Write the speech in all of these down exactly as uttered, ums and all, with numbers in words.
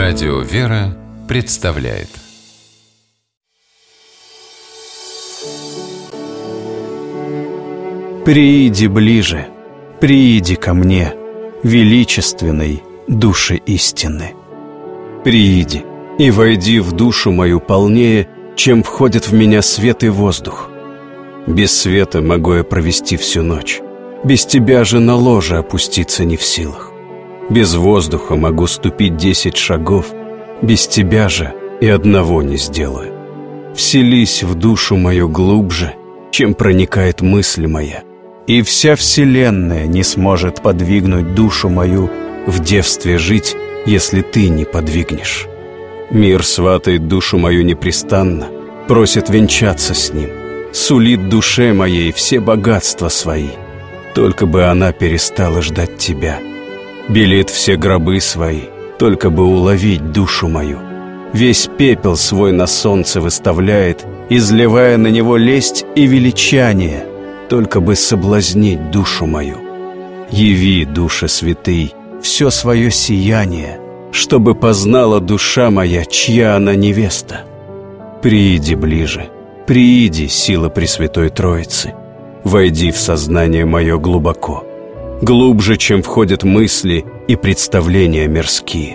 Радио «Вера» представляет. Прииди ближе, прииди ко мне, величественной Душе истины. Прииди и войди в душу мою полнее, чем входит в меня свет и воздух. Без света могу я провести всю ночь, без тебя же на ложе опуститься не в силах. Без воздуха могу ступить десять шагов, без тебя же и одного не сделаю. Вселись в душу мою глубже, чем проникает мысль моя, и вся вселенная не сможет подвигнуть душу мою в девстве жить, если ты не подвигнешь. Мир сватает душу мою непрестанно, просит венчаться с ним, сулит душе моей все богатства свои, только бы она перестала ждать тебя. Белит все гробы свои, только бы уловить душу мою. Весь пепел свой на солнце выставляет, изливая на него лесть и величание, только бы соблазнить душу мою. Яви, душа святый, все свое сияние, чтобы познала душа моя, чья она невеста. Прииди ближе, прииди, сила Пресвятой Троицы, войди в сознание мое глубоко, глубже, чем входят мысли и представления мирские.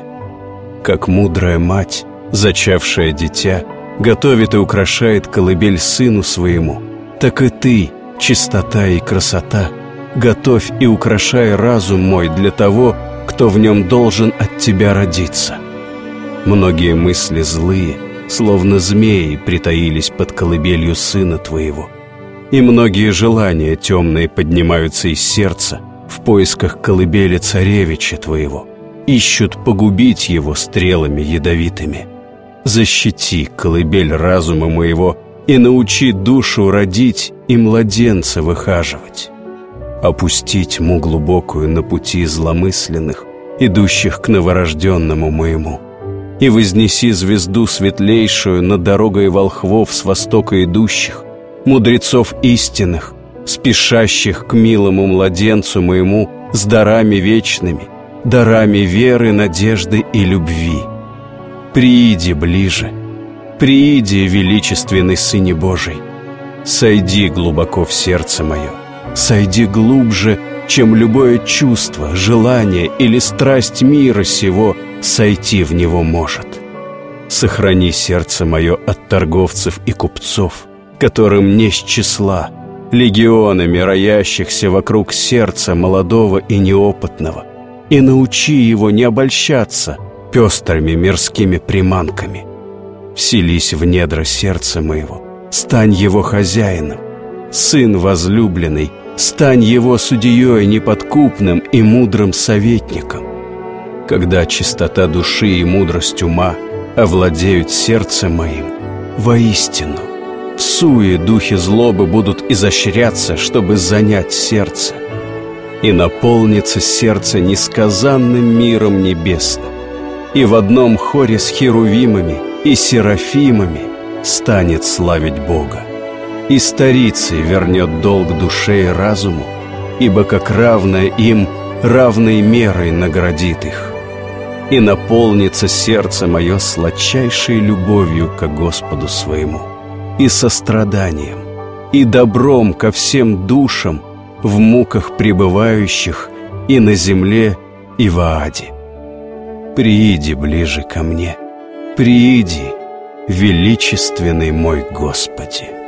Как мудрая мать, зачавшая дитя, готовит и украшает колыбель сыну своему, так и ты, чистота и красота, готовь и украшай разум мой для того, кто в нем должен от тебя родиться. Многие мысли злые, словно змеи, притаились под колыбелью сына твоего, и многие желания темные поднимаются из сердца в поисках колыбели царевича твоего, ищут погубить его стрелами ядовитыми. Защити колыбель разума моего и научи душу родить и младенца выхаживать. Опусти тьму глубокую на пути зломысленных, идущих к новорожденному моему, и вознеси звезду светлейшую над дорогой волхвов с востока идущих, мудрецов истинных, спешащих к милому младенцу моему с дарами вечными, дарами веры, надежды и любви. Прииди ближе, прииди, величественный Сыне Божий, сойди глубоко в сердце мое, сойди глубже, чем любое чувство, желание или страсть мира сего сойти в него может. Сохрани сердце мое от торговцев и купцов, которым не с числа, легионами роящихся вокруг сердца молодого и неопытного, и научи его не обольщаться пестрыми мирскими приманками. Вселись в недра сердца моего, стань его хозяином. Сын возлюбленный, стань его судьей неподкупным и мудрым советником. Когда чистота души и мудрость ума овладеют сердцем моим, воистину, в суе духи злобы будут изощряться, чтобы занять сердце, и наполнится сердце несказанным миром небесным, и в одном хоре с херувимами и серафимами станет славить Бога. И старицей вернет долг душе и разуму, ибо как равное им, равной мерой наградит их. И наполнится сердце мое сладчайшей любовью ко Господу своему, и состраданием, и добром ко всем душам, в муках пребывающих и на земле, и в Ааде. Прииди ближе ко мне, прииди, величественный мой Господи.